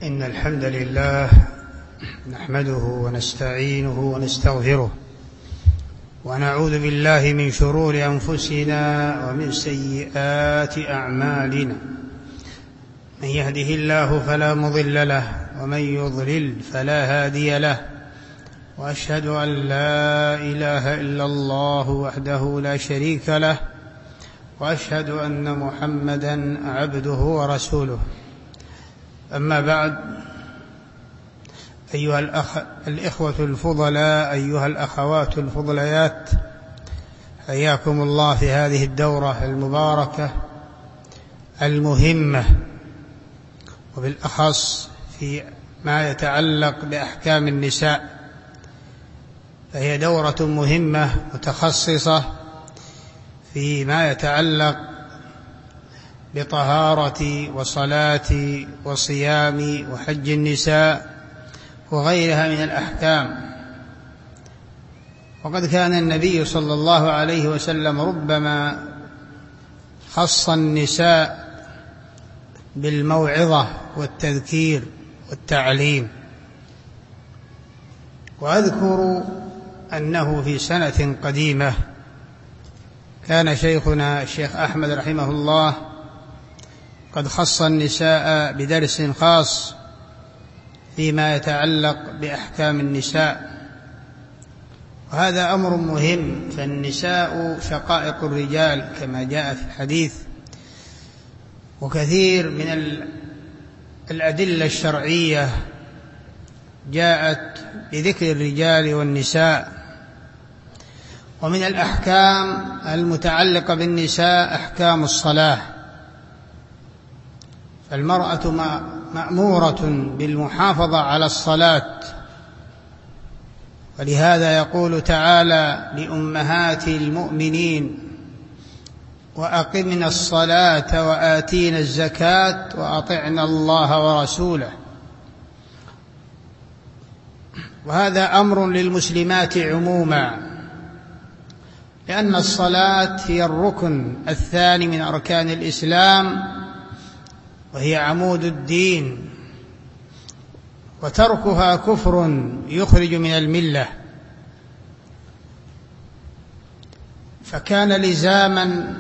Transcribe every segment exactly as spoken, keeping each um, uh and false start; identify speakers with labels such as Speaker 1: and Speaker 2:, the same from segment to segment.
Speaker 1: إن الحمد لله نحمده ونستعينه ونستغفره ونعوذ بالله من شرور أنفسنا ومن سيئات أعمالنا. من يهده الله فلا مضل له ومن يضلل فلا هادي له، وأشهد أن لا إله إلا الله وحده لا شريك له، وأشهد أن محمدًا عبده ورسوله. أما بعد، أيها الأخ... الإخوة الفضلاء، أيها الأخوات الفضليات، حياكم الله في هذه الدورة المباركة المهمة، وبالأخص في ما يتعلق بأحكام النساء، فهي دورة مهمة متخصصة فيما يتعلق بطهارة وصلاة وصيام وحج النساء وغيرها من الأحكام. وقد كان النبي صلى الله عليه وسلم ربما خص النساء بالموعظة والتذكير والتعليم. وأذكر أنه في سنة قديمة كان شيخنا الشيخ أحمد رحمه الله قد خص النساء بدرس خاص فيما يتعلق بأحكام النساء، وهذا أمر مهم، فالنساء شقائق الرجال كما جاء في الحديث، وكثير من الأدلة الشرعية جاءت بذكر الرجال والنساء. ومن الأحكام المتعلقة بالنساء أحكام الصلاة، فالمرأة مأمورة بالمحافظة على الصلاة، ولهذا يقول تعالى لأمهات المؤمنين: وأقمنا الصلاة وآتينا الزكاة وأطعنا الله ورسوله. وهذا أمر للمسلمات عموما، لأن الصلاة هي الركن الثاني من أركان الإسلام، وهي عمود الدين، وتركها كفر يخرج من الملة. فكان لزاما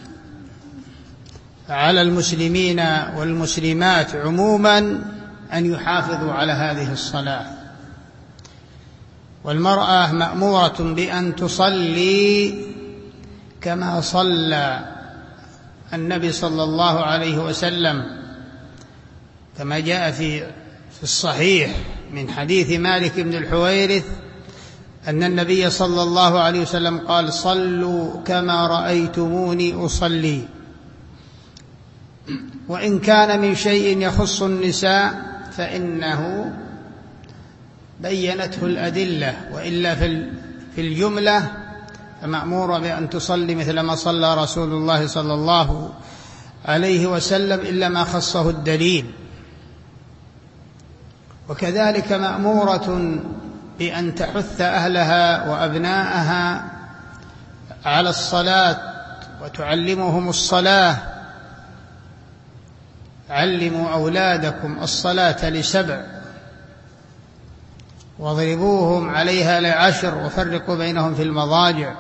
Speaker 1: على المسلمين والمسلمات عموما أن يحافظوا على هذه الصلاة. والمرأة مأمورة بأن تصلي كما صلى النبي صلى الله عليه وسلم، كما جاء في في الصحيح من حديث مالك بن الحويرث أن النبي صلى الله عليه وسلم قال: صلوا كما رأيتموني أصلي. وإن كان من شيء يخص النساء فإنه بينته الأدلة، وإلا في الجملة فمأمورة بأن تصلي مثل ما صلى رسول الله صلى الله عليه وسلم، إلا ما خصه الدليل. وكذلك مأمورة بأن تحث أهلها وأبناءها على الصلاة وتعلمهم الصلاة. علموا أولادكم الصلاة لسبع واضربوهم عليها لعشر وفرقوا بينهم في المضاجع.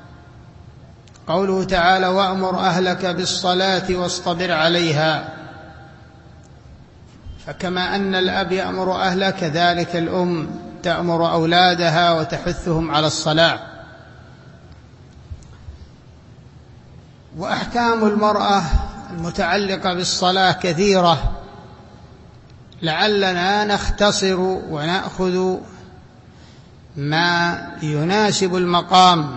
Speaker 1: قوله تعالى: وأمر أهلك بالصلاة واصطبر عليها. فكما أن الأب يأمر أهله، كذلك الأم تأمر أولادها وتحثهم على الصلاة. وأحكام المرأة المتعلقة بالصلاة كثيرة، لعلنا نختصر ونأخذ ما يناسب المقام.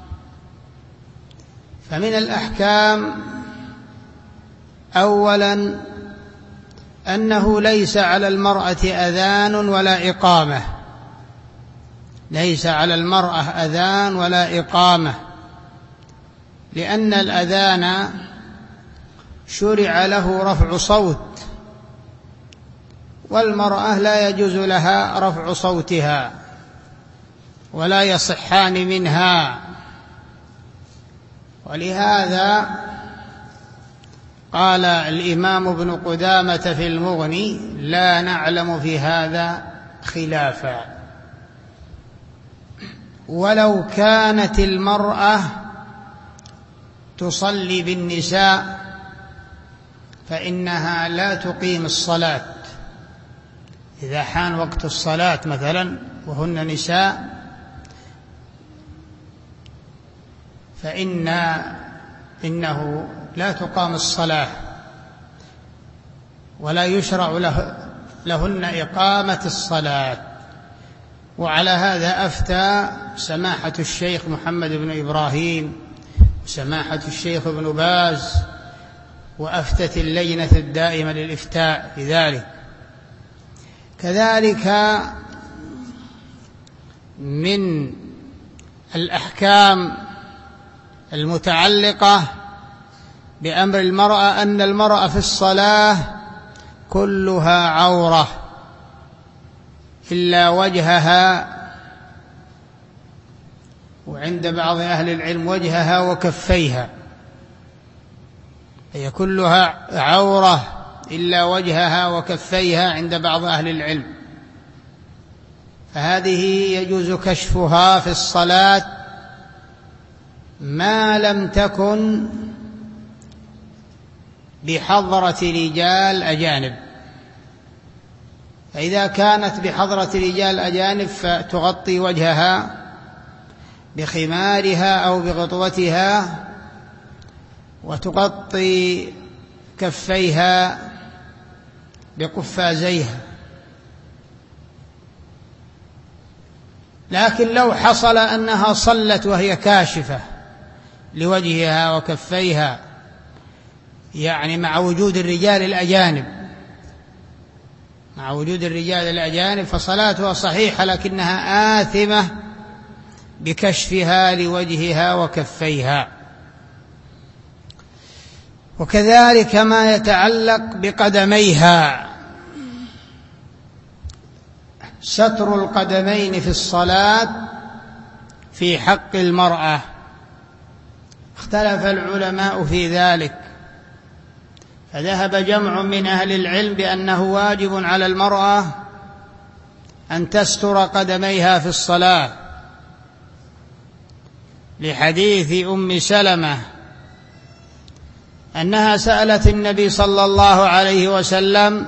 Speaker 1: فمن الأحكام أولاً أنه ليس على المرأة أذان ولا إقامة، ليس على المرأة أذان ولا إقامة، لأن الأذان شرع له رفع صوت، والمرأة لا يجوز لها رفع صوتها ولا يصحان منها. ولهذا قال الإمام ابن قدامة في المغني: لا نعلم في هذا خلافا. ولو كانت المرأة تصلي بالنساء فإنها لا تقيم الصلاة. إذا حان وقت الصلاة مثلا وهن نساء فإن إنه لا تقام الصلاة ولا يشرع له لهن إقامة الصلاة. وعلى هذا أفتى سماحة الشيخ محمد بن إبراهيم وسماحة الشيخ ابن باز، وأفتت اللجنة الدائمة للإفتاء بذلك. كذلك من الأحكام المتعلقة بأمر المرأة أن المرأة في الصلاة كلها عورة إلا وجهها، وعند بعض أهل العلم وجهها وكفيها، هي كلها عورة إلا وجهها وكفيها عند بعض أهل العلم. فهذه يجوز كشفها في الصلاة ما لم تكن بحضرة رجال أجانب. فإذا كانت بحضرة رجال أجانب فتغطي وجهها بخمارها أو بغطوتها، وتغطي كفيها بقفازيها. لكن لو حصل أنها صلت وهي كاشفة لوجهها وكفيها، يعني مع وجود الرجال الأجانب مع وجود الرجال الأجانب فصلاتها صحيحة، لكنها آثمة بكشفها لوجهها وكفيها. وكذلك ما يتعلق بقدميها، ستر القدمين في الصلاة في حق المرأة، اختلف العلماء في ذلك، فذهب جمع من أهل العلم بأنه واجب على المرأة أن تستر قدميها في الصلاة، لحديث أم سلمة أنها سألت النبي صلى الله عليه وسلم: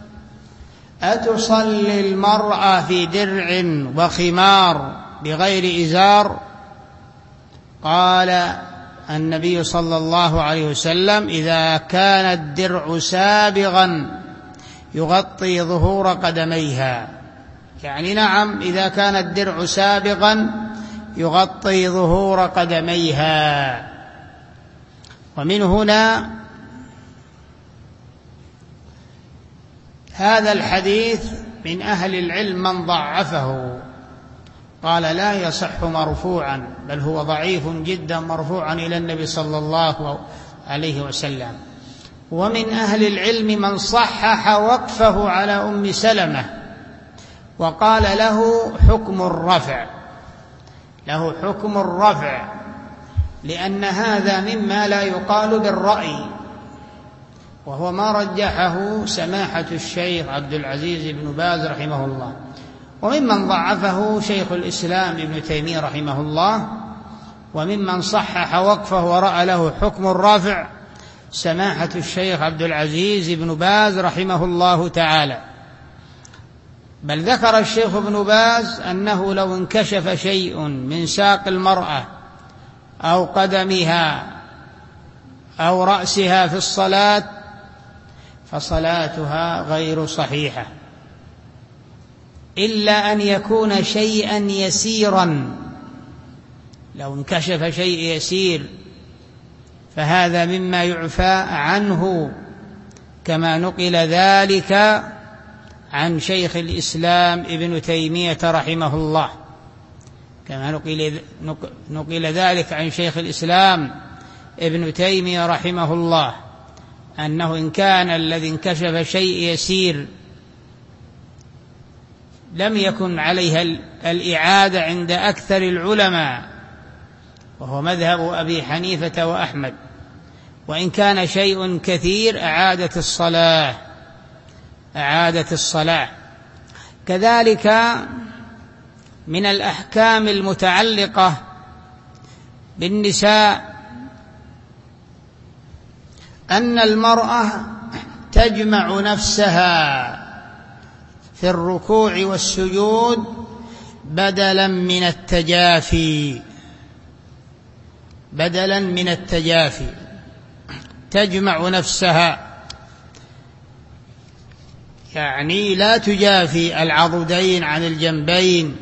Speaker 1: أتصلي المرأة في درع وخمار بغير إزار؟ قال النبي صلى الله عليه وسلم: إذا كان الدرع سابغا يغطي ظهور قدميها. يعني نعم، إذا كان الدرع سابغا يغطي ظهور قدميها. ومن هنا هذا الحديث من أهل العلم من ضعفه، قال لا يصح مرفوعا، بل هو ضعيف جدا مرفوعا إلى النبي صلى الله عليه وسلم. ومن أهل العلم من صحح وقفه على أم سلمة وقال له حكم الرفع له حكم الرفع لأن هذا مما لا يقال بالرأي، وهو ما رجحه سماحة الشيخ عبد العزيز بن باز رحمه الله. وممن ضعفه شيخ الإسلام ابن تيمية رحمه الله، وممن صحح وقفه ورأى له حكم الرافع سماحة الشيخ عبد العزيز بن باز رحمه الله تعالى. بل ذكر الشيخ ابن باز أنه لو انكشف شيء من ساق المرأة أو قدمها أو رأسها في الصلاة فصلاتها غير صحيحة، إلا أن يكون شيئا يسيرا. لو انكشف شيء يسير فهذا مما يعفى عنه، كما نقل ذلك عن شيخ الإسلام ابن تيمية رحمه الله كما نقل, نقل ذلك عن شيخ الإسلام ابن تيمية رحمه الله أنه إن كان الذي انكشف شيء يسير لم يكن عليها الإعادة عند أكثر العلماء، وهو مذهب أبي حنيفة وأحمد. وإن كان شيء كثير أعادت الصلاة أعادت الصلاة. كذلك من الأحكام المتعلقة بالنساء أن المرأة تجمع نفسها في الركوع والسجود بدلا من التجافي بدلا من التجافي تجمع نفسها، يعني لا تجافي العضدين عن الجنبين،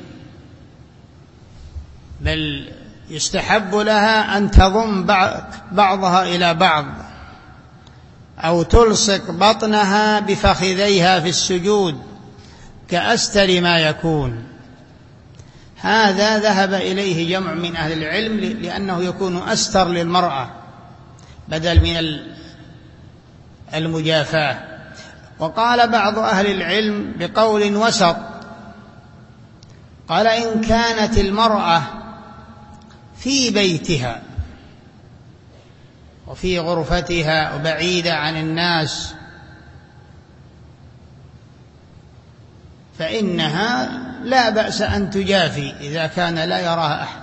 Speaker 1: بل يستحب لها أن تضم بعضها إلى بعض أو تلصق بطنها بفخذيها في السجود كأستر ما يكون. هذا ذهب إليه جمع من أهل العلم لأنه يكون أستر للمرأة بدل من المجافاة. وقال بعض أهل العلم بقول وسط، قال إن كانت المرأة في بيتها وفي غرفتها وبعيدة عن الناس فإنها لا بأس أن تجافي إذا كان لا يراها أحد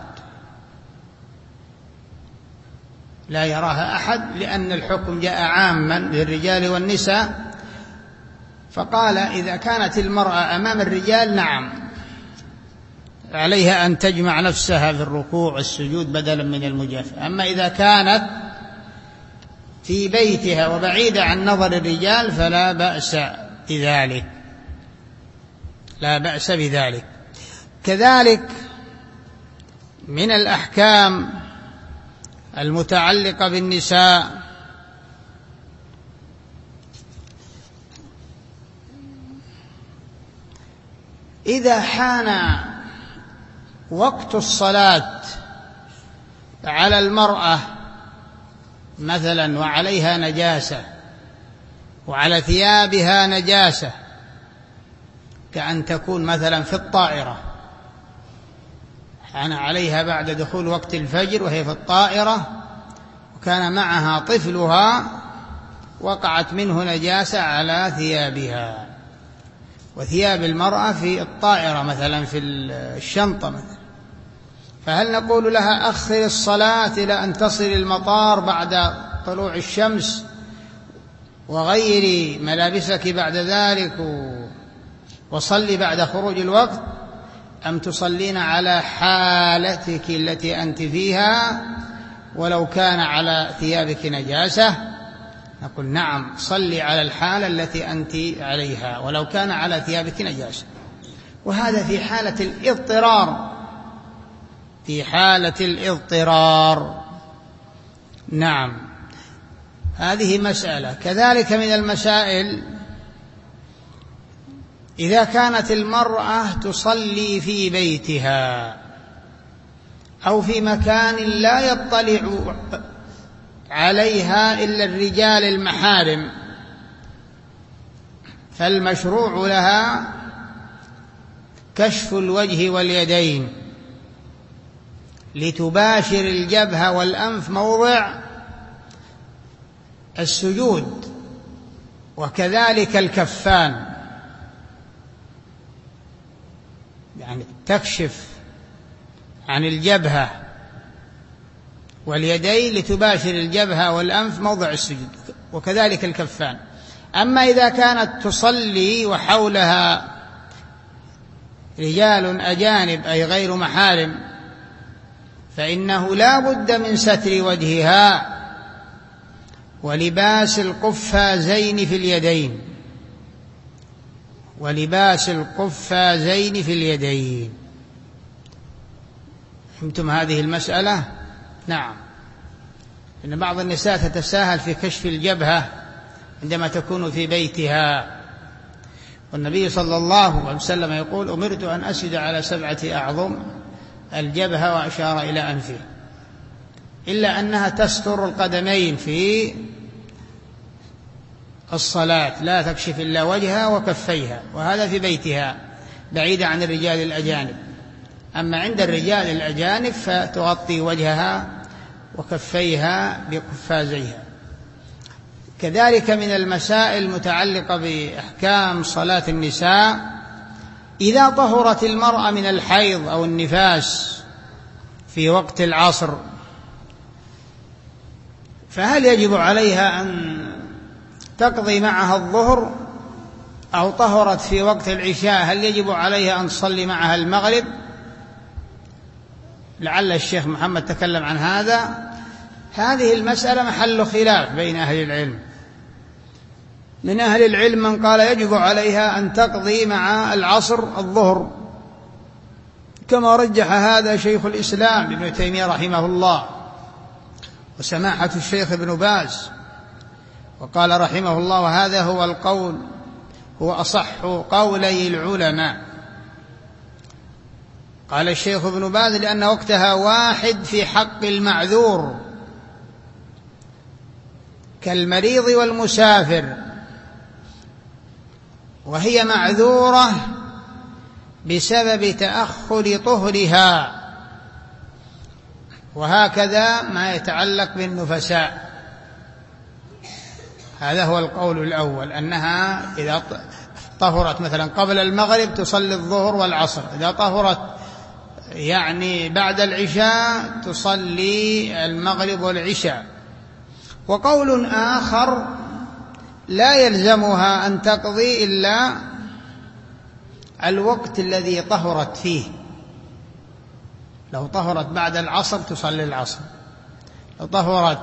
Speaker 1: لا يراها أحد لأن الحكم جاء عاما للرجال والنساء، فقال إذا كانت المرأة أمام الرجال نعم عليها أن تجمع نفسها في الركوع والسجود بدلا من المجافاة. أما إذا كانت في بيتها وبعيدة عن نظر الرجال فلا بأس بذلك لا بأس بذلك. كذلك من الأحكام المتعلقة بالنساء إذا حان وقت الصلاة على المرأة مثلا وعليها نجاسة وعلى ثيابها نجاسة، كأن تكون مثلا في الطائرة حان عليها بعد دخول وقت الفجر وهي في الطائرة وكان معها طفلها وقعت منه نجاسة على ثيابها، وثياب المرأة في الطائرة مثلا في الشنطة مثلا، فهل نقول لها أخر الصلاة إلى أن تصل المطار بعد طلوع الشمس وغيري ملابسك بعد ذلك وصلي بعد خروج الوقت، أم تصلين على حالتك التي أنت فيها ولو كان على ثيابك نجاسة؟ نقول نعم صلي على الحالة التي أنت عليها ولو كان على ثيابك نجاسة. وهذا في حالة الاضطرار في حالة الاضطرار نعم هذه مسألة. كذلك من المسائل إذا كانت المرأة تصلي في بيتها أو في مكان لا يطلع عليها إلا الرجال المحارم، فالمشروع لها كشف الوجه واليدين لتباشر الجبهة والأنف موضع السجود، وكذلك الكفان، يعني تكشف عن الجبهة واليدين لتباشر الجبهة والأنف موضع السجود، وكذلك الكفان. أما إذا كانت تصلي وحولها رجال أجانب أي غير محارم فإنه لا بد من ستر وجهها ولباس القفازين في اليدين ولباس القفازين في اليدين. فهمتم هذه المسألة؟ نعم. إن بعض النساء تتساهل في كشف الجبهة عندما تكون في بيتها، والنبي صلى الله عليه وسلم يقول أمرت أن أسجد على سبعة أعظم الجبهة وأشار إلى أنفه، إلا أنها تستر القدمين في الصلاة لا تكشف إلا وجهها وكفيها، وهذا في بيتها بعيدة عن الرجال الأجانب. أما عند الرجال الأجانب فتغطي وجهها وكفيها بقفازيها. كذلك من المسائل المتعلقة بأحكام صلاة النساء: إذا طهرت المرأة من الحيض أو النفاس في وقت العصر فهل يجب عليها أن تقضي معها الظهر؟ أو طهرت في وقت العشاء هل يجب عليها أن تصلي معها المغرب؟ لعل الشيخ محمد تكلم عن هذا. هذه المسألة محل خلاف بين أهل العلم. من أهل العلم من قال يجب عليها أن تقضي مع العصر الظهر، كما رجح هذا شيخ الإسلام ابن تيمية رحمه الله وسماحة الشيخ ابن باز، وقال رحمه الله وهذا هو القول هو أصح قولي العلماء. قال الشيخ ابن باز لأن وقتها واحد في حق المعذور كالمريض والمسافر، وهي معذورة بسبب تأخر طهرها، وهكذا ما يتعلق بالنفساء. هذا هو القول الأول، أنها إذا طهرت مثلا قبل المغرب تصلي الظهر والعصر، إذا طهرت يعني بعد العشاء تصلي المغرب والعشاء. وقول آخر لا يلزمها أن تقضي إلا الوقت الذي طهرت فيه، لو طهرت بعد العصر تصلي العصر، لو طهرت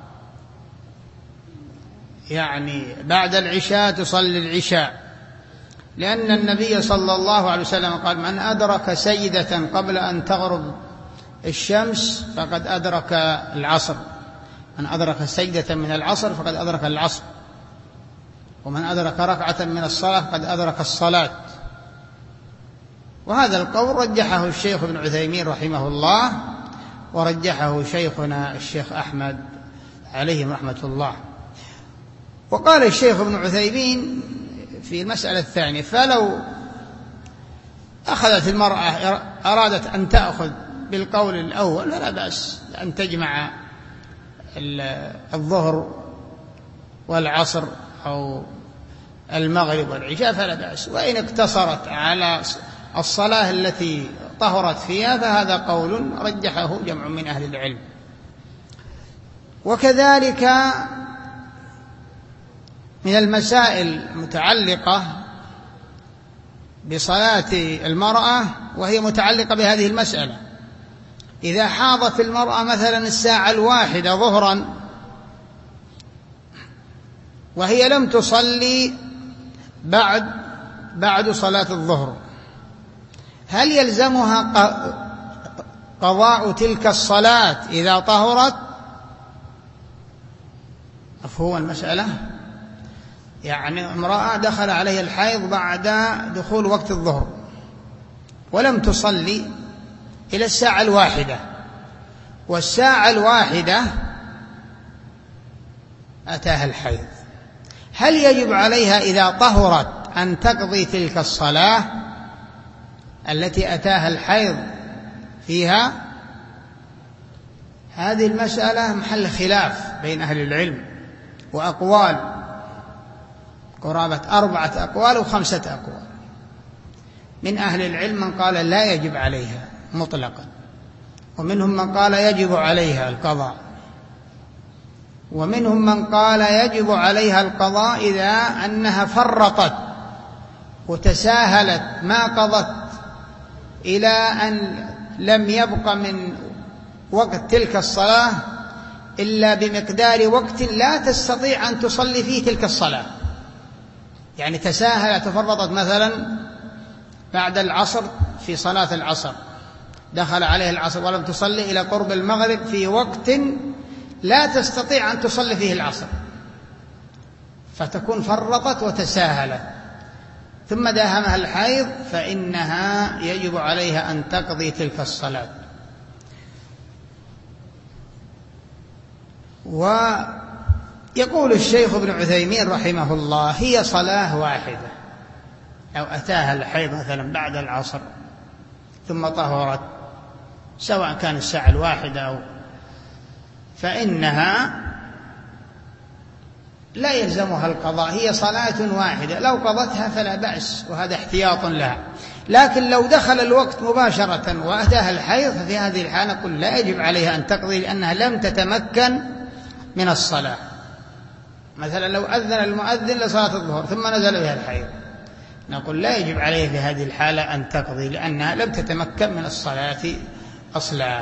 Speaker 1: يعني بعد العشاء تصلي العشاء، لأن النبي صلى الله عليه وسلم قال من أدرك سجدة قبل أن تغرب الشمس فقد أدرك العصر، من أدرك سجدة من العصر فقد أدرك العصر، ومن أدرك ركعة من الصلاة فقد أدرك الصلاة. وهذا القول رجحه الشيخ ابن عثيمين رحمه الله، ورجحه شيخنا الشيخ أحمد عليه رحمة الله. وقال الشيخ ابن عثيمين في المسألة الثانية: فلو أخذت المرأة أرادت أن تأخذ بالقول الأول فلا بأس أن تجمع الظهر والعصر أو المغرب والعشاء فلا بأس، وإن اقتصرت على الصلاة التي طهرت فيها فهذا قول رجحه جمع من أهل العلم. وكذلك من المسائل المتعلقة بصلاة المرأة وهي متعلقة بهذه المسألة: إذا حاضت المرأة مثلا الساعة الواحدة ظهرا وهي لم تصلي بعد بعد صلاة الظهر، هل يلزمها قضاء تلك الصلاة إذا طهرت؟ مفهوم المسألة؟ يعني امرأة دخل عليها الحيض بعد دخول وقت الظهر ولم تصلي إلى الساعة الواحدة، والساعة الواحدة أتاها الحيض، هل يجب عليها إذا طهرت أن تقضي تلك الصلاة التي أتاها الحيض فيها؟ هذه المسألة محل خلاف بين أهل العلم، وأقوال قرابة أربعة أقوال وخمسة أقوال. من أهل العلم من قال لا يجب عليها مطلقا، ومنهم من قال يجب عليها القضاء، ومنهم من قال يجب عليها القضاء إذا أنها فرطت وتساهلت ما قضت إلى أن لم يبق من وقت تلك الصلاة إلا بمقدار وقت لا تستطيع أن تصلي فيه تلك الصلاة، يعني تساهلت وفرطت مثلا بعد العصر في صلاة العصر، دخل عليه العصر ولم تصلي إلى قرب المغرب في وقت لا تستطيع أن تصلي فيه العصر، فتكون فرطت وتساهلت، ثم داهمها الحيض، فإنها يجب عليها أن تقضي تلك الصلاة. ويقول الشيخ ابن عثيمين رحمه الله: هي صلاة واحدة، لو أتاها الحيض مثلا بعد العصر ثم طهرت سواء كان الساعة الواحدة أو، فإنها لا يلزمها القضاء، هي صلاة واحدة، لو قضتها فلا بأس، وهذا احتياط لها. لكن لو دخل الوقت مباشرة وأتاها الحيض ففي هذه الحالة نقول لا يجب عليها أن تقضي، لأنها لم تتمكن من الصلاة. مثلا لو أذن المؤذن لصلاة الظهر ثم نزل بها الحيض، نقول لا يجب عليها في هذه الحالة أن تقضي، لأنها لم تتمكن من الصلاة أصلا.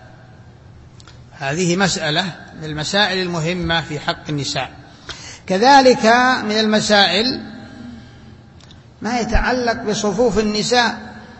Speaker 1: هذه مسألة من المسائل المهمة في حق النساء. كذلك من المسائل ما يتعلق بصفوف النساء،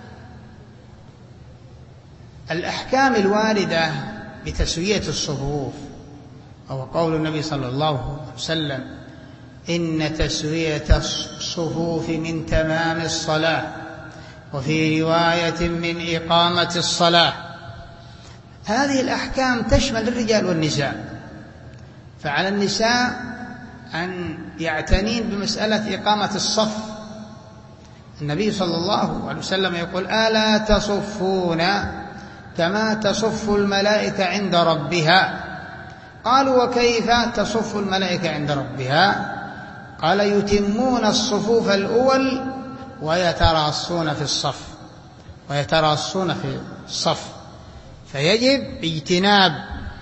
Speaker 1: الأحكام الواردة بتسوية الصفوف، وهو قول النبي صلى الله عليه وسلم: إن تسوية الصفوف من تمام الصلاة، وفي رواية من إقامة الصلاة. هذه الأحكام تشمل الرجال والنساء، فعلى النساء أن يعتنين بمسألة إقامة الصف. النبي صلى الله عليه وسلم يقول: ألا تصفون كما تصف الملائكة عند ربها؟ قالوا: وكيف تصف الملائكة عند ربها؟ قال: يتمون الصفوف الأول ويتراصون في الصف ويتراصون في الصف فيجب اجتناب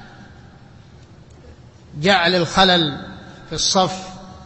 Speaker 1: جعل الخلل في الصف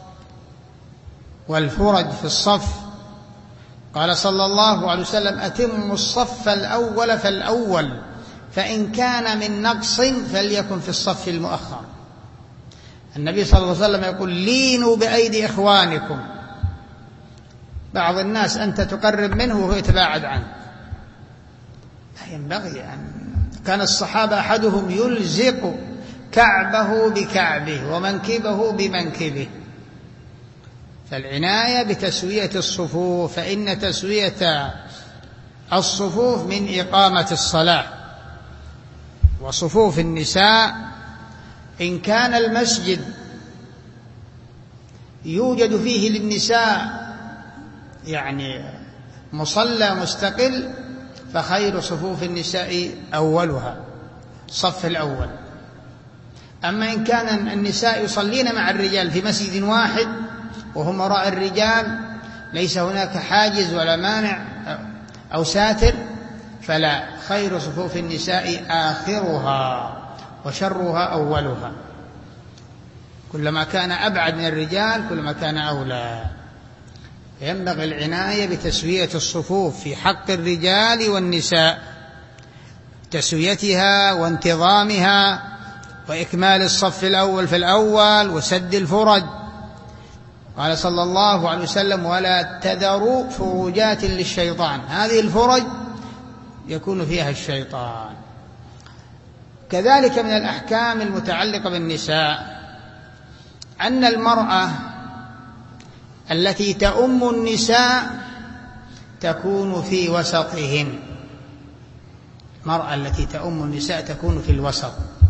Speaker 1: والفرج في الصف. قال صلى الله عليه وسلم: أتموا الصف الأول فالأول، فإن كان من نقص فليكن في الصف المؤخر. النبي صلى الله عليه وسلم يقول: لينوا بأيدي إخوانكم. بعض الناس أنت تقرب منه وهو يتباعد عنه، لا ينبغي أن. كان الصحابة أحدهم يلزق كعبه بكعبه ومنكبه بمنكبه. فالعناية بتسوية الصفوف، فإن تسوية الصفوف من إقامة الصلاة. وصفوف النساء إن كان المسجد يوجد فيه للنساء يعني مصلى مستقل، فخير صفوف النساء أولها، الصف الأول. أما إن كان النساء يصلين مع الرجال في مسجد واحد وهم وراء الرجال، ليس هناك حاجز ولا مانع أو ساتر، فلا، خير صفوف النساء آخرها وشرها أولها. كلما كان أبعد من الرجال كلما كان أولى. ينبغي العناية بتسوية الصفوف في حق الرجال والنساء، تسويتها وانتظامها وإكمال الصف الأول في الأول وسد الفرج. قال صلى الله عليه وسلم: ولا تذروا فروجات للشيطان. هذه الفرج يكون فيها الشيطان. كذلك من الأحكام المتعلقة بالنساء أن المرأة التي تؤم النساء تكون في وسطهن. المرأة التي تؤم النساء تكون في الوسط.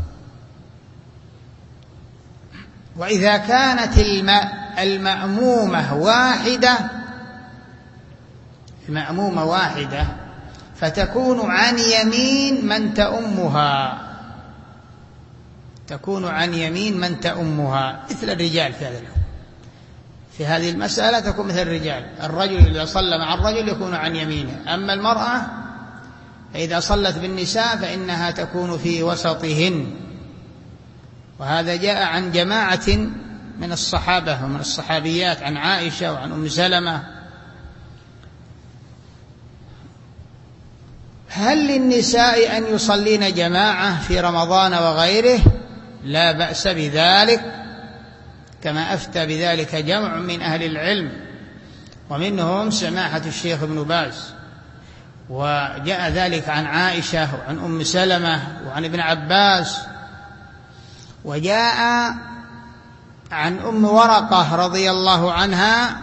Speaker 1: وإذا كانت المأمومة واحدة المأمومة واحدة فتكون عن يمين من تؤمها تكون عن يمين من تؤمها مثل الرجال في هذا الحكم. في هذه المسألة تكون مثل الرجال. الرجل إذا صلى مع الرجل يكون عن يمينه، أما المرأة فإذا صلت بالنساء فإنها تكون في وسطهن. وهذا جاء عن جماعة من الصحابة ومن الصحابيات، عن عائشة وعن أم سلمة. هل للنساء أن يصلين جماعة في رمضان وغيره؟ لا بأس بذلك، كما أفتى بذلك جمع من أهل العلم، ومنهم سماحة الشيخ ابن باز. وجاء ذلك عن عائشة وعن أم سلمة وعن ابن عباس. وجاء عن أم ورقة رضي الله عنها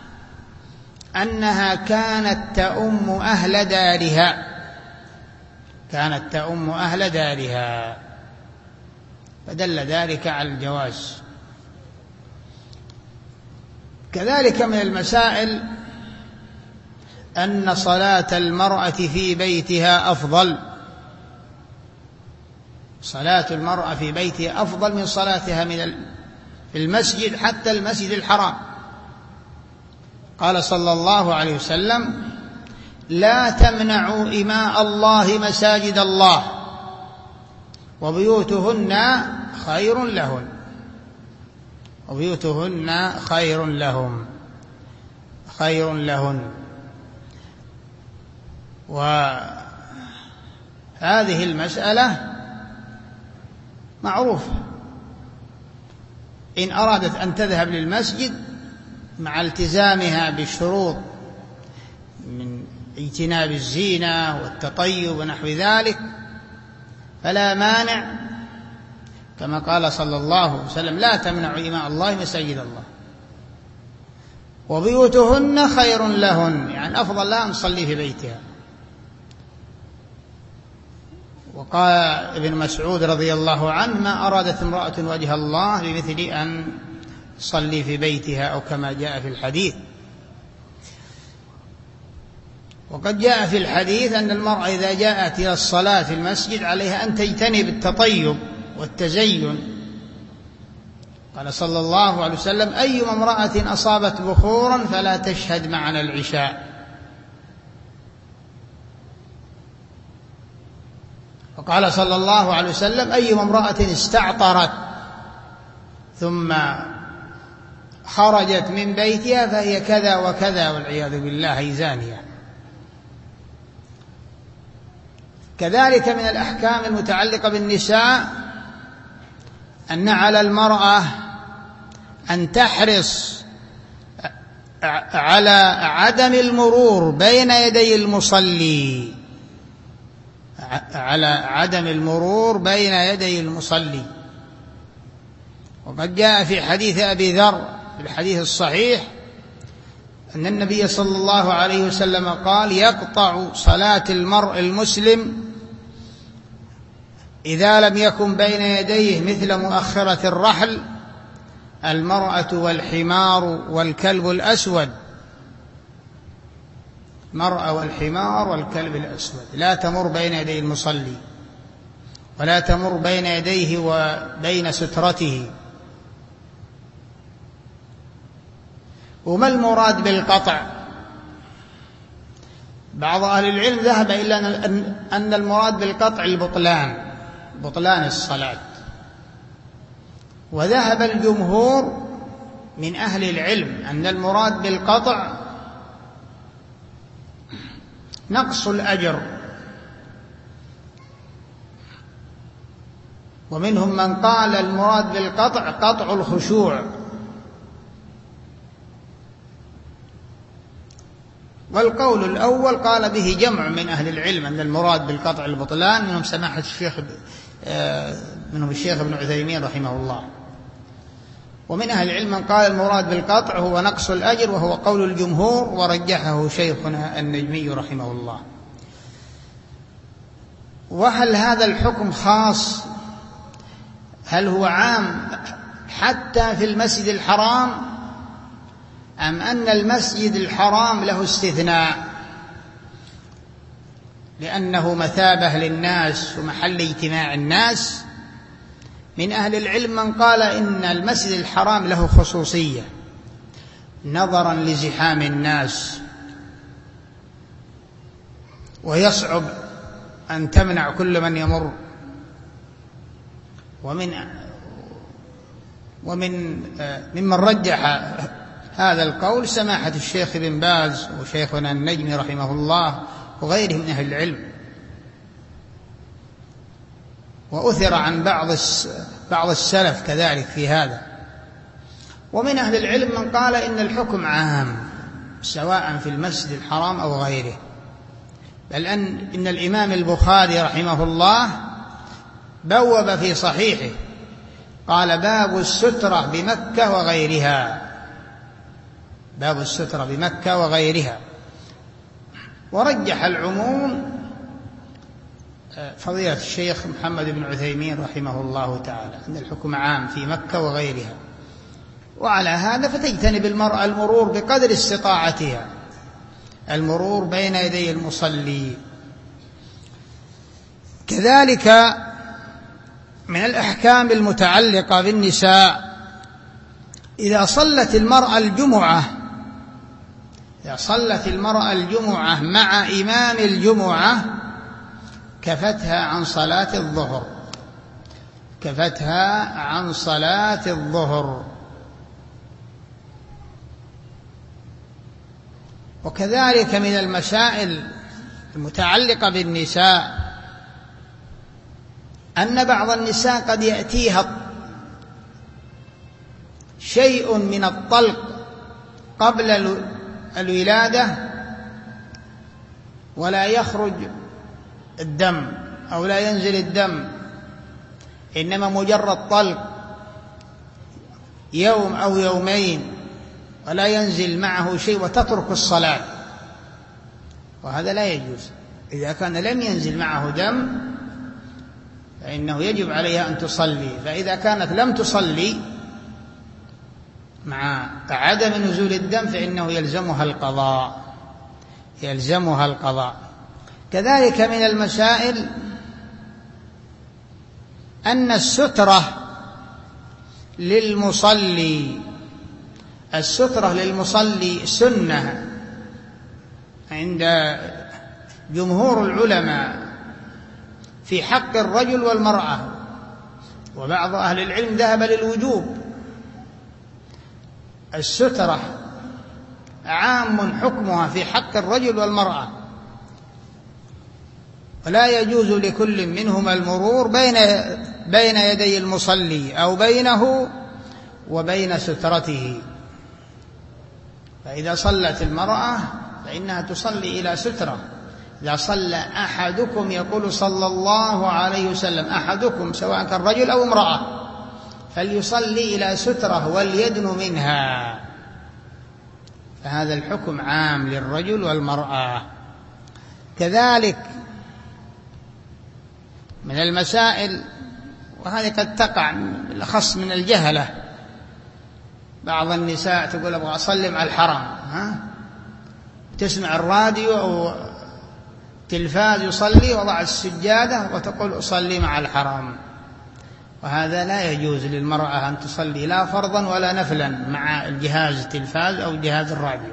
Speaker 1: أنها كانت تؤم أهل دارها كانت تؤم أهل دارها فدل ذلك على الجواز. كذلك من المسائل أن صلاة المرأة في بيتها أفضل. صلاة المرأة في بيتها أفضل من صلاتها من في المسجد حتى المسجد الحرام. قال صلى الله عليه وسلم: لا تمنعوا إماء الله مساجد الله وبيوتهن خير لهن وبيوتهن خير لهم خير لهن وهذه المسألة معروفة. إن أرادت أن تذهب للمسجد مع التزامها بالشروط من اجتناب الزينة والتطيب ونحو ذلك فلا مانع، كما قال صلى الله عليه وسلم: لا تمنعوا إماء الله مساجد الله وبيوتهن خير لهن، يعني أفضل لها أن تصلي في بيتها. وقال ابن مسعود رضي الله عنه: ما أرادت امرأة وجه الله بمثل أن تصلي في بيتها، أو كما جاء في الحديث. وقد جاء في الحديث أن المرأة إذا جاءت إلى الصلاة في المسجد عليها أن تجتنب التطيب والتزين. قال صلى الله عليه وسلم: أيما امرأة أصابت بخورا فلا تشهد معنا العشاء. وقال صلى الله عليه وسلم: أيما امرأة استعطرت ثم خرجت من بيتها فهي كذا وكذا والعياذ بالله زانية. كذلك من الأحكام المتعلقة بالنساء أن على المرأة أن تحرص على عدم المرور بين يدي المصلي على عدم المرور بين يدي المصلي. وقد جاء في حديث أبي ذر في الحديث الصحيح أن النبي صلى الله عليه وسلم قال: يقطع صلاة المرء المسلم إذا لم يكن بين يديه مثل مؤخرة الرحل المرأة والحمار والكلب الأسود. المرأة والحمار والكلب الأسود لا تمر بين يدي المصلي ولا تمر بين يديه وبين سترته. وما المراد بالقطع؟ بعض أهل العلم ذهب إلى أن المراد بالقطع البطلان، بطلان الصلاة. وذهب الجمهور من أهل العلم أن المراد بالقطع نقص الأجر، ومنهم من قال المراد بالقطع قطع الخشوع. والقول الأول قال به جمع من أهل العلم أن المراد بالقطع البطلان، منهم سماحة الشيخ منهم الشيخ ابن عثيمين رحمه الله. ومن أهل العلم من قال المراد بالقطع هو نقص الأجر، وهو قول الجمهور ورجحه شيخنا النجمي رحمه الله. وهل هذا الحكم خاص؟ هل هو عام حتى في المسجد الحرام، أم أن المسجد الحرام له استثناء لأنه مثابة للناس ومحل اجتماع الناس؟ من أهل العلم من قال إن المسجد الحرام له خصوصية نظرا لزحام الناس، ويصعب أن تمنع كل من يمر. ومن ومن ممن رجح هذا القول سماحة الشيخ بن باز وشيخنا النجمي رحمه الله وغيره من أهل العلم. وأثر عن بعض بعض السلف كذلك في هذا. ومن أهل العلم من قال إن الحكم عام سواء في المسجد الحرام أو غيره، بل أن إن الإمام البخاري رحمه الله بوب في صحيحه قال: باب السترة بمكة وغيرها، باب السترة بمكة وغيرها. ورجح العموم فضيلة الشيخ محمد بن عثيمين رحمه الله تعالى أن الحكم عام في مكة وغيرها. وعلى هذا فتجتنب المرأة المرور بقدر استطاعتها، المرور بين يدي المصلي. كذلك من الأحكام المتعلقة بالنساء إذا صلت المرأة الجمعة إذا صلت المرأة الجمعة مع إمام الجمعة كفتها عن صلاة الظهر كفتها عن صلاة الظهر. وكذلك من المسائل المتعلقة بالنساء أن بعض النساء قد يأتيها شيء من الطلق قبل الولادة ولا يخرج الدم أو لا ينزل الدم، إنما مجرد طلق يوم أو يومين ولا ينزل معه شيء وتترك الصلاة، وهذا لا يجوز. إذا كان لم ينزل معه دم فإنه يجب عليها أن تصلي، فإذا كانت لم تصلي مع عدم نزول الدم فإنه يلزمها القضاء يلزمها القضاء. كذلك من المسائل أن السترة للمصلي السترة للمصلي سنة عند جمهور العلماء في حق الرجل والمرأة، وبعض أهل العلم ذهب للوجوب. السترة عام حكمها في حق الرجل والمرأة، ولا يجوز لكل منهما المرور بين بين يدي المصلي أو بينه وبين سترته. فإذا صلت المرأة فإنها تصلي إلى سترة. إذا صلى أحدكم يقول صلى الله عليه وسلم أحدكم سواء كان رجل أو امرأة فليصلي إلى سترة وليدن منها، فهذا الحكم عام للرجل والمرأة. كذلك من المسائل، وهذه قد تقع بالأخص من الجهلة، بعض النساء تقول أبغى أصلي مع الحرم، ها؟ تسمع الراديو أو تلفاز يصلي وضع السجادة وتقول أصلي مع الحرم، وهذا لا يجوز للمرأة أن تصلي لا فرضا ولا نفلا مع الجهاز التلفاز أو جهاز الراديو.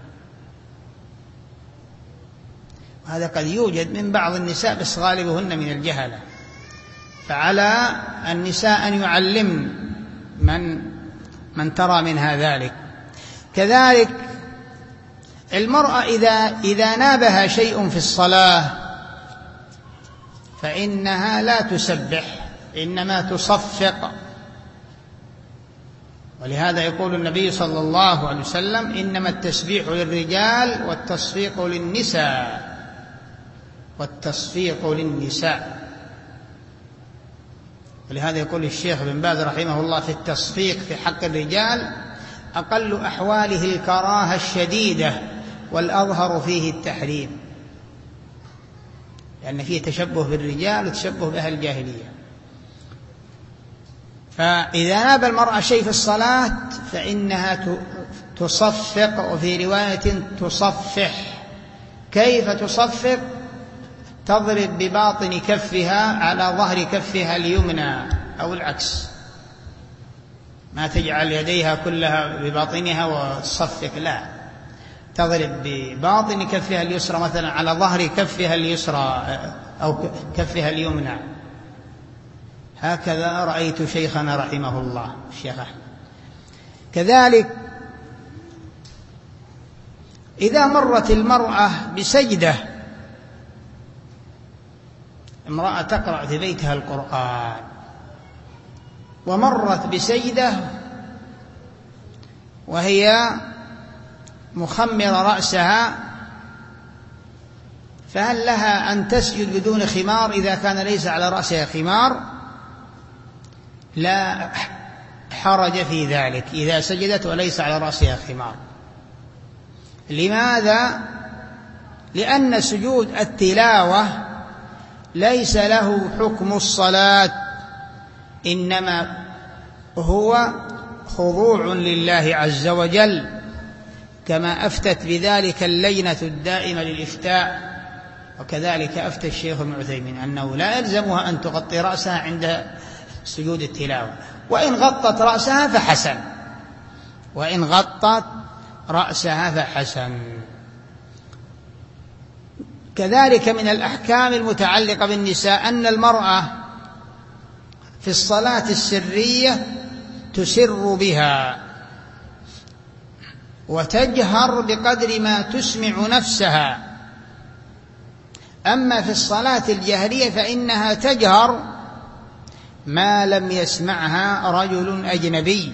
Speaker 1: وهذا قد يوجد من بعض النساء بس غالبهن من الجهلة، فعلى النساء أن يعلمن من من ترى منها ذلك. كذلك المرأة إذا إذا نابها شيء في الصلاة فإنها لا تسبح إنما تصفق، ولهذا يقول النبي صلى الله عليه وسلم إنما التسبيح للرجال والتصفيق للنساء والتصفيق للنساء. ولهذا يقول الشيخ بن باز رحمه الله في التصفيق في حق الرجال أقل أحواله الكراهة الشديدة والأظهر فيه التحريم، لأن فيه تشبه بالرجال وتشبه بأهل الجاهلية. فإذا ناب المرأة شيء في الصلاة فإنها تصفق، وفي رواية تصفح. كيف تصفق؟ تضرب بباطن كفها على ظهر كفها اليمنى أو العكس، ما تجعل يديها كلها بباطنها وتصفق، لا، تضرب بباطن كفها اليسرى مثلا على ظهر كفها اليسرى أو كفها اليمنى. هكذا رأيت شيخنا رحمه الله الشيخ أحمد. كذلك إذا مرت المرأة بسجدة، امرأة تقرأ في بيتها القرآن ومرت بسجدة وهي مخمرة رأسها، فهل لها أن تسجد بدون خمار إذا كان ليس على رأسها خمار؟ لا حرج في ذلك إذا سجدت وليس على رأسها خمار. لماذا؟ لأن سجود التلاوة ليس له حكم الصلاة، إنما هو خضوع لله عز وجل، كما أفتت بذلك اللجنة الدائمة للإفتاء، وكذلك أفتى الشيخ ابن عثيمين أنه لا يلزمها أن تغطي رأسها عند سجود التلاوة، وإن غطت رأسها فحسن، وإن غطت رأسها فحسن. كذلك من الأحكام المتعلقة بالنساء أن المرأة في الصلاة السرية تسر بها وتجهر بقدر ما تسمع نفسها، أما في الصلاة الجهرية فإنها تجهر ما لم يسمعها رجل أجنبي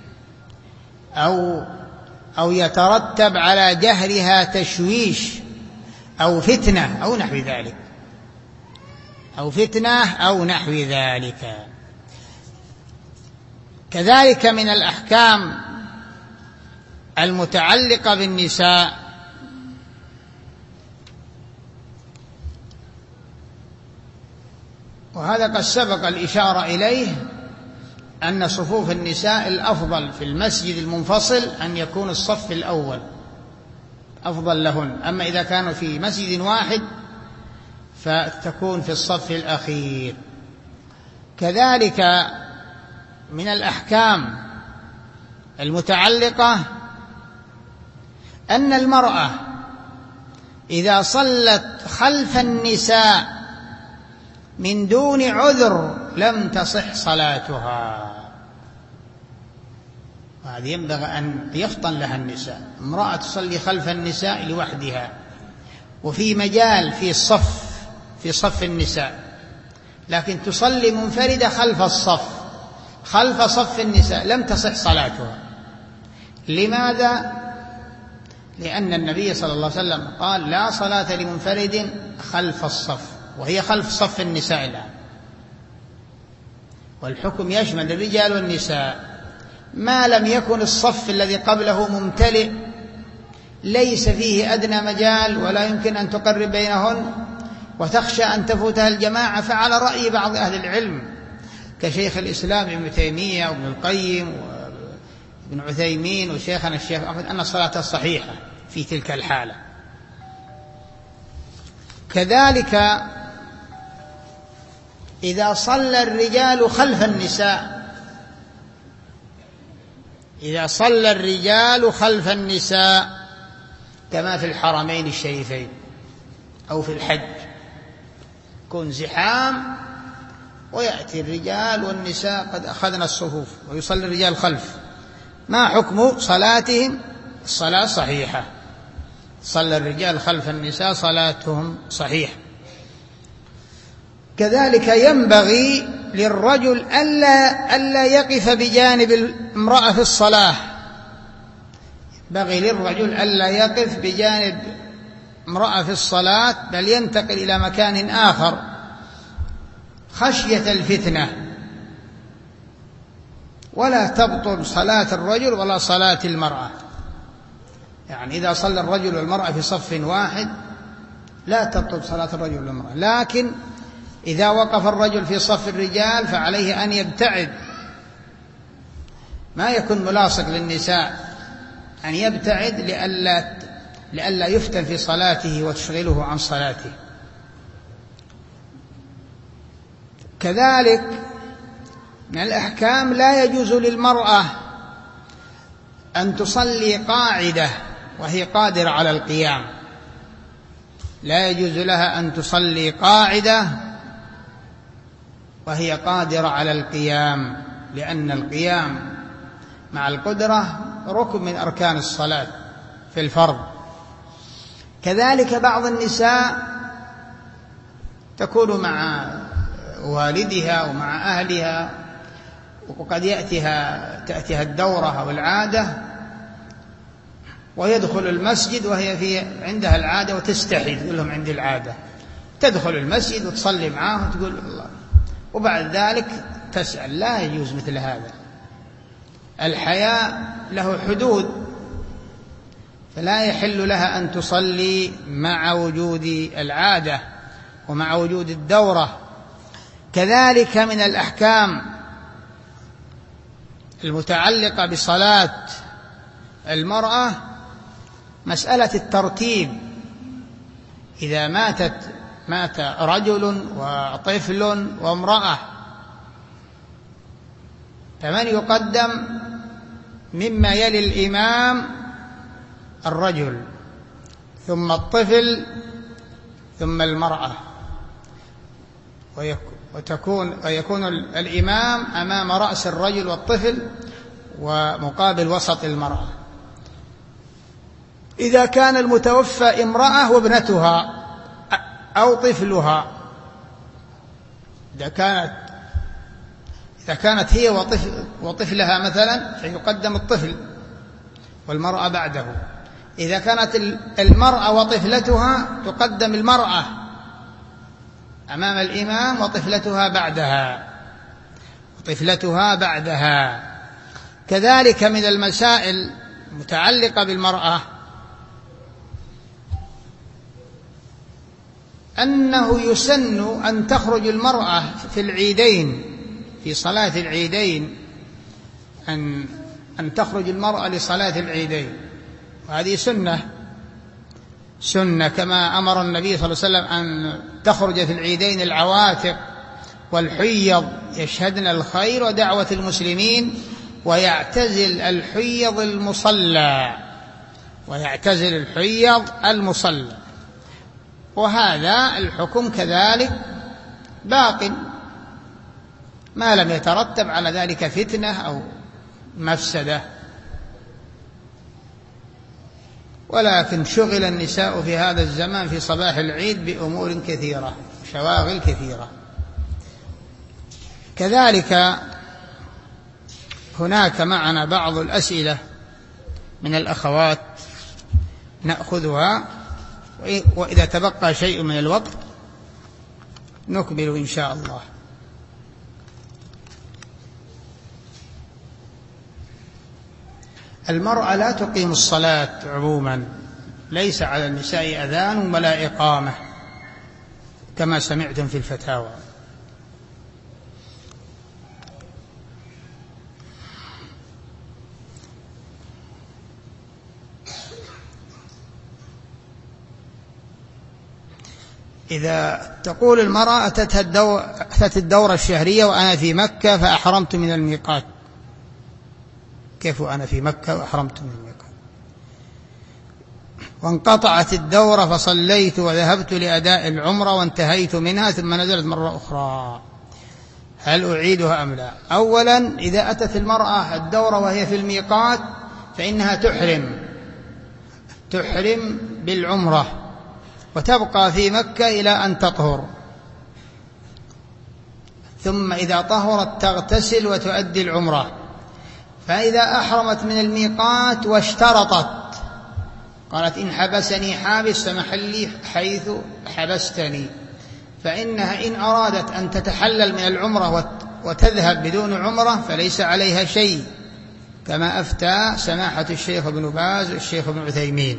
Speaker 1: أو أو يترتب على جهرها تشويش أو فتنة أو نحو ذلك أو فتنة أو نحو ذلك. كذلك من الأحكام المتعلقة بالنساء وهذا قد سبق الإشارة إليه أن صفوف النساء الأفضل في المسجد المنفصل أن يكون الصف الأول أفضل لهن، أما إذا كانوا في مسجد واحد فتكون في الصف الأخير. كذلك من الأحكام المتعلقة أن المرأة إذا صلت خلف النساء من دون عذر لم تصح صلاتها، وهذه ينبغي أن يفطن لها النساء. امرأة تصلي خلف النساء لوحدها وفي مجال في الصف في صف النساء، لكن تصلي منفردة خلف الصف خلف صف النساء لم تصح صلاتها. لماذا؟ لأن النبي صلى الله عليه وسلم قال لا صلاة لمنفرد خلف الصف، وهي خلف صف النساء الآن، والحكم يشمل الرجال والنساء ما لم يكن الصف الذي قبله ممتلئ ليس فيه أدنى مجال ولا يمكن أن تقرب بينهن وتخشى أن تفوتها الجماعة. فعلى رأي بعض أهل العلم كشيخ الإسلام ابن تيمية وابن القيم وابن عثيمين وشيخنا الشيخ أحمد أن الصلاة صحيحة في تلك الحالة. كذلك إذا صلى الرجال خلف النساء إذا صلى الرجال خلف النساء كما في الحرمين الشريفين أو في الحج، يكون زحام ويأتي الرجال والنساء قد أخذنا الصفوف ويصلي الرجال خلف، ما حكم صلاتهم؟ الصلاة صحيحة، صلى الرجال خلف النساء صلاتهم صحيحة. كذلك ينبغي للرجل ألا, ألا يقف بجانب المرأة في الصلاة، ينبغي للرجل ألا يقف بجانب امرأة في الصلاة بل ينتقل إلى مكان آخر خشية الفتنة، ولا تبطل صلاة الرجل ولا صلاة المرأة. يعني إذا صلى الرجل والمرأة في صف واحد لا تبطل صلاة الرجل والمرأة، لكن إذا وقف الرجل في صف الرجال فعليه أن يبتعد، ما يكون ملاصق للنساء، أن يبتعد لئلا لئلا يفتن في صلاته وتشغله عن صلاته. كذلك من الأحكام لا يجوز للمرأة أن تصلي قاعدة وهي قادرة على القيام، لا يجوز لها أن تصلي قاعدة وهي قادرة على القيام، لأن القيام مع القدرة ركن من أركان الصلاة في الفرض. كذلك بعض النساء تكون مع والدها ومع أهلها وقد يأتيها تأتيها الدورة أو العادة ويدخل المسجد وهي في عندها العادة وتستحي، تقول لهم عندي العادة، تدخل المسجد وتصلي معهم وتقول الله، وبعد ذلك تسأل. لا يجوز مثل هذا، الحياء له حدود، فلا يحل لها أن تصلي مع وجود العادة ومع وجود الدورة. كذلك من الأحكام المتعلقة بصلاة المرأة مسألة الترتيب، إذا ماتت مات رجل وطفل وامرأة فمن يقدم مما يلي الإمام الرجل، ثم الطفل، ثم المرأة، وتكون ويكون الإمام أمام رأس الرجل والطفل ومقابل وسط المرأة. إذا كان المتوفى امرأة وابنتها أو طفلها، إذا كانت إذا كانت هي وطفل وطفلها مثلا فيقدم الطفل والمرأة بعده. إذا كانت المرأة وطفلتها تقدم المرأة أمام الإمام وطفلتها بعدها وطفلتها بعدها. كذلك من المسائل المتعلقة بالمرأة أنه يسن أن تخرج المرأة في العيدين، في صلاة العيدين، أن أن تخرج المرأة لصلاة العيدين، وهذه سنة سنة كما أمر النبي صلى الله عليه وسلم أن تخرج في العيدين العواتق والحيض يشهدن الخير ودعوة المسلمين، ويعتزل الحيض المصلى ويعتزل الحيض المصلى. وهذا الحكم كذلك باق ما لم يترتب على ذلك فتنة أو مفسدة. ولكن شغل النساء في هذا الزمان في صباح العيد بأمور كثيرة، شواغل كثيرة. كذلك هناك معنا بعض الأسئلة من الأخوات نأخذها، وإذا تبقى شيء من الوقت نكمل إن شاء الله. المرأة لا تقيم الصلاة عموما، ليس على النساء أذان ولا إقامة كما سمعتم في الفتاوى. إذا تقول المرأة أتت الدورة, أتت الدورة الشهرية وأنا في مكة فأحرمت من الميقات، كيف وأنا في مكة وأحرمت من الميقات؟ وانقطعت الدورة فصليت وذهبت لأداء العمرة وانتهيت منها ثم نزلت مرة أخرى، هل أعيدها أم لا؟ أولا إذا أتت المرأة الدورة وهي في الميقات فإنها تحرم تحرم بالعمرة وتبقى في مكة إلى أن تطهر، ثم إذا طهرت تغتسل وتؤدي العمرة. فإذا أحرمت من الميقات واشترطت قالت إن حبسني حابس فمحلي حيث حبستني، فإنها إن أرادت أن تتحلل من العمرة وتذهب بدون عمرة فليس عليها شيء، كما أفتى سماحة الشيخ ابن باز والشيخ ابن عثيمين.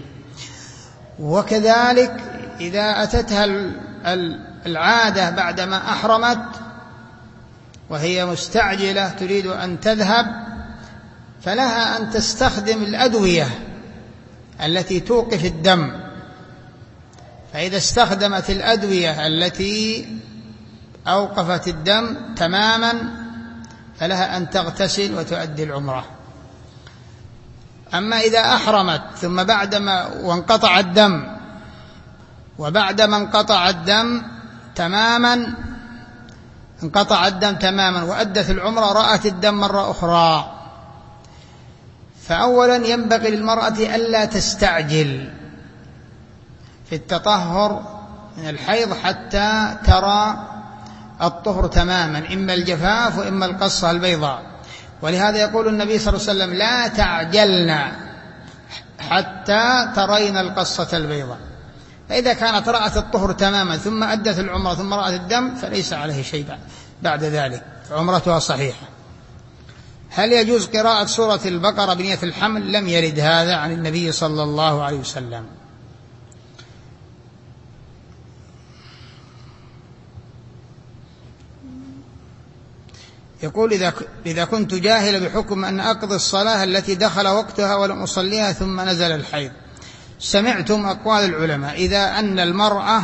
Speaker 1: وكذلك إذا أتتها العادة بعدما أحرمت وهي مستعجلة تريد أن تذهب فلها أن تستخدم الأدوية التي توقف الدم، فإذا استخدمت الأدوية التي أوقفت الدم تماما فلها أن تغتسل وتؤدي العمرة. أما إذا أحرمت ثم بعدما وانقطع الدم وبعدما انقطع الدم تماما انقطع الدم تماما وأدت العمرة رأت الدم مرة أخرى، فأولا ينبغي للمرأة ألا تستعجل في التطهر من الحيض حتى ترى الطهر تماما، إما الجفاف وإما القصة البيضاء. ولهذا يقول النبي صلى الله عليه وسلم لا تعجلن حتى ترين القصة البيضاء. فإذا كانت رأت الطهر تماما ثم أدت العمرة ثم رأت الدم فليس عليه شيء بعد ذلك، عمرتها صحيحة. هل يجوز قراءة سورة البقرة بنية الحمل؟ لم يرد هذا عن النبي صلى الله عليه وسلم. يقول إذا إذا كنت جاهلا بحكم أن أقضي الصلاة التي دخل وقتها ولم أصليها ثم نزل الحيض. سمعتم أقوال العلماء إذا أن المرأة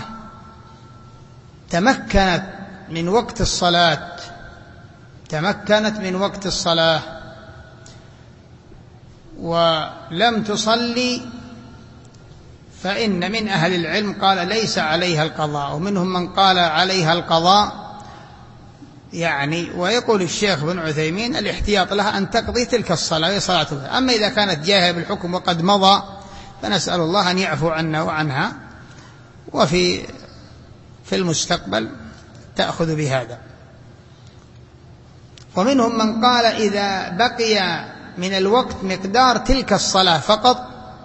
Speaker 1: تمكنت من وقت الصلاة تمكنت من وقت الصلاة ولم تصلي فإن من أهل العلم قال ليس عليها القضاء، ومنهم من قال عليها القضاء يعني. ويقول الشيخ بن عثيمين الاحتياط لها أن تقضي تلك الصلاة وهي صلاتها. أما إذا كانت جاهلة بالحكم وقد مضى فنسأل الله أن يعفو عنا وعنها، وفي في المستقبل تأخذ بهذا. ومنهم من قال إذا بقي من الوقت مقدار تلك الصلاة فقط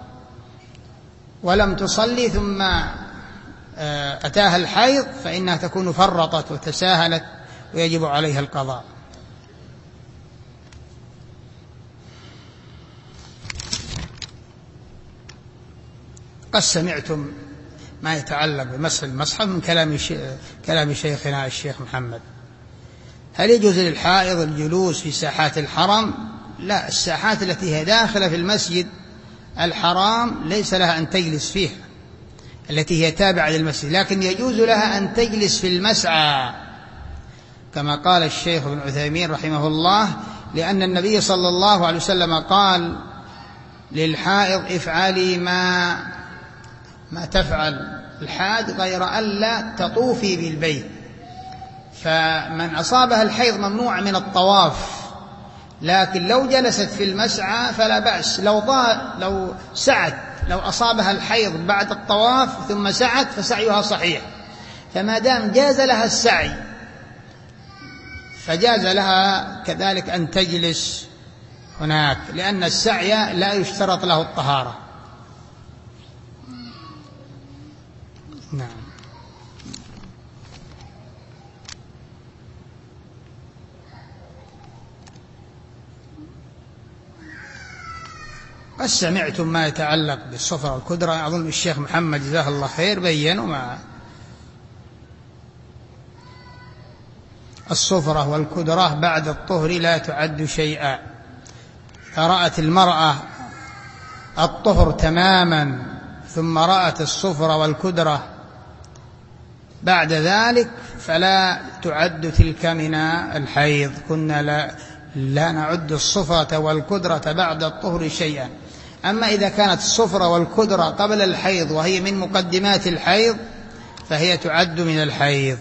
Speaker 1: ولم تصلي ثم أتاها الحيض فإنها تكون فرطت وتساهلت ويجب عليها القضاء. قد سمعتم ما يتعلق بمسح المصحف من كلام كلام شيخنا الشيخ محمد. هل يجوز للحائض الجلوس في ساحات الحرم؟ لا، الساحات التي هي داخلة في المسجد الحرام ليس لها أن تجلس فيها، التي هي تابعة للمسجد، لكن يجوز لها أن تجلس في المسعى كما قال الشيخ ابن عثيمين رحمه الله، لأن النبي صلى الله عليه وسلم قال للحائض افعلي ما ما تفعل الحاج غير ألا تطوفي بالبيت. فمن أصابها الحيض ممنوع من الطواف، لكن لو جلست في المسعى فلا بأس. لو ضاء لو سعت لو أصابها الحيض بعد الطواف ثم سعت فسعيها صحيح، فما دام جاز لها السعي فجاز لها كذلك أن تجلس هناك، لأن السعي لا يشترط له الطهارة. نعم. قد سمعتم ما يتعلق بالصفرة والكدرة، أظن الشيخ محمد جزاه الله خير بيّنوا مع الصفرة والكدرة بعد الطهر لا تعد شيئا. فرأت المرأة الطهر تماما ثم رأت الصفرة والكدرة بعد ذلك فلا تعد تلك من الحيض. كنا لا, لا نعد الصفرة والكدرة بعد الطهر شيئا. أما إذا كانت الصفرة والكدرة قبل الحيض وهي من مقدمات الحيض فهي تعد من الحيض.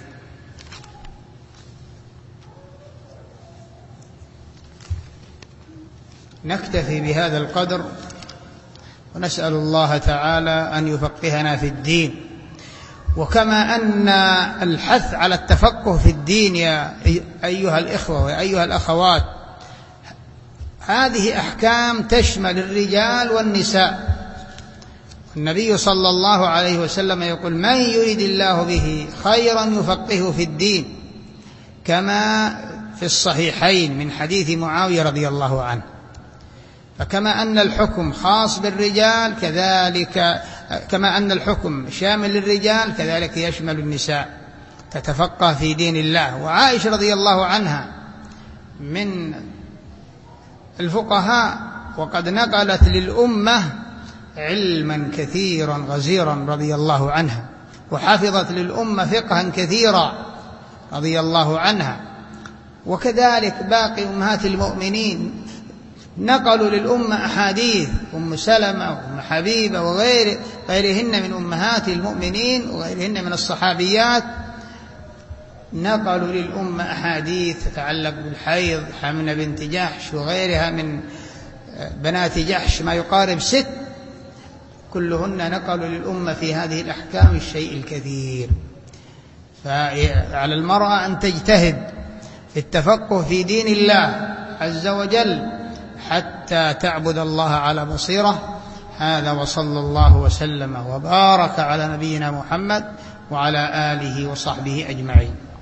Speaker 1: نكتفي بهذا القدر، ونسأل الله تعالى أن يفقهنا في الدين. وكما أن الحث على التفقه في الدين يا أيها الإخوة وأيها الأخوات، هذه أحكام تشمل الرجال والنساء. النبي صلى الله عليه وسلم يقول من يريد الله به خيرا يفقهه في الدين، كما في الصحيحين من حديث معاوية رضي الله عنه. فكما أن الحكم خاص بالرجال كذلك كما أن الحكم شامل للرجال كذلك يشمل النساء تتفقه في دين الله. وعائشة رضي الله عنها من الفقهاء وقد نقلت للأمة علما كثيرا غزيرا رضي الله عنها، وحفظت للأمة فقها كثيرا رضي الله عنها. وكذلك باقي أمهات المؤمنين نقلوا للأمة أحاديث، أم سلمة وأم حبيبة وغير غيرهن من أمهات المؤمنين وغيرهن من الصحابيات، نقلوا للأمة أحاديث تتعلق بالحيض، حمنة بنت جحش وغيرها من بنات جحش ما يقارب ست، كلهن نقلوا للأمة في هذه الأحكام الشيء الكثير. فعلى المرأة أن تجتهد في التفقه في دين الله عز وجل حتى تعبد الله على بصيرة. هذا وصلى الله وسلم وبارك على نبينا محمد وعلى آله وصحبه أجمعين.